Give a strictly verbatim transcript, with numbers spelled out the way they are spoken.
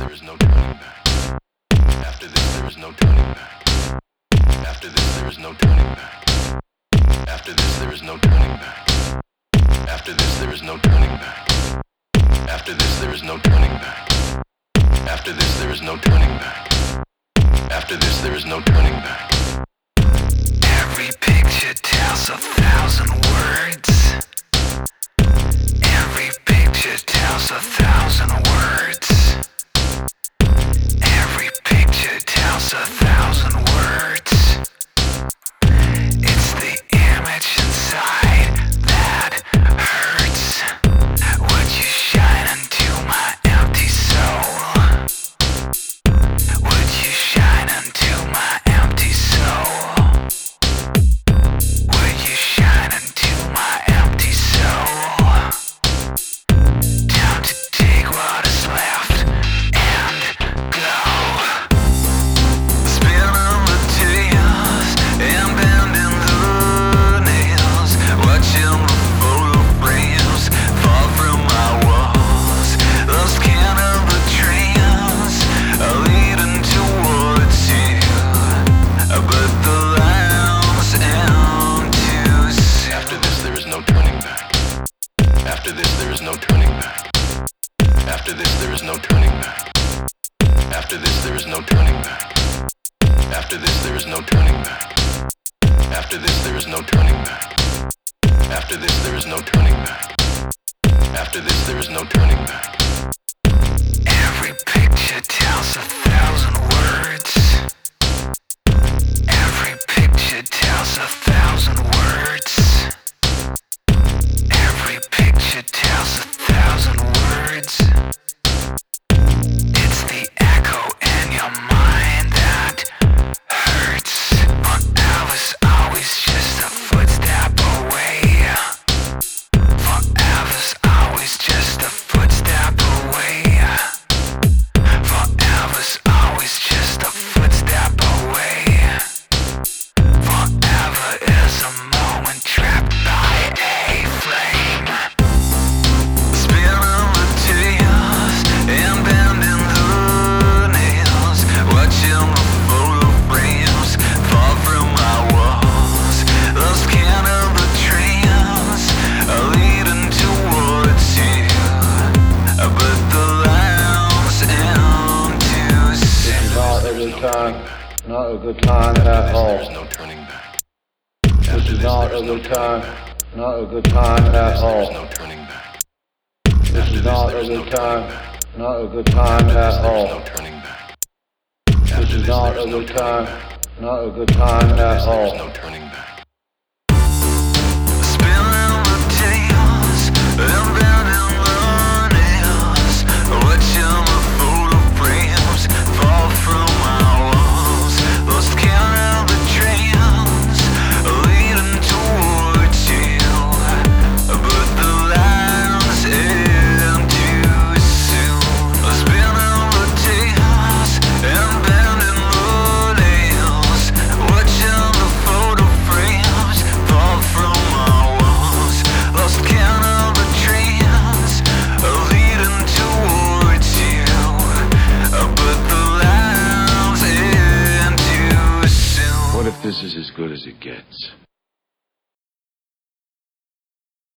there is no turning back. After this there is no turning back. After this there is no turning back. After this there is no turning back. After this there is no turning back. After this there is no turning back. After this there is no turning back. After this there is no turning back. Every picture tells a thousand words. Every picture tells a thousand words. Every picture tells a thousand words. It's the image inside that hurts. Would you shine into my empty soul? Would you shine into my empty soul? Would you shine into my empty soul? Time to take what is left and go. Spinning the tears and bending the nails, watching the photo frames fall from my walls. The scan of the trains are leading towards you, but the lines end too soon. After this there is no turning back. After this there is no turning back. After this there is no turning back. After this there is no turning back. After this there is no turning back. After this there is no turning back. After this there is no turning back. After this there is no turning back. Every picture tells a thousand words. Every picture tells a thousand words. Every picture tells a thousand words. It's the echo in your mind that hurts. Forever's always just a footstep away. Forever's always just a footstep away. Forever's always just a footstep away. Forever is a moment trapped by a flame. Spinning the tears and bending the nails, watching the photo frames fall from my walls. The scan of the trains are leading towards you, but the lines end too soon. Not a good time, not a good time at There is all. no turning back. This is not a good time, not a good time at There is all. no turning back. This is not a good time, not a good time at There is all. no turning back. This is not a good time, not a good time at There is all. no turning back.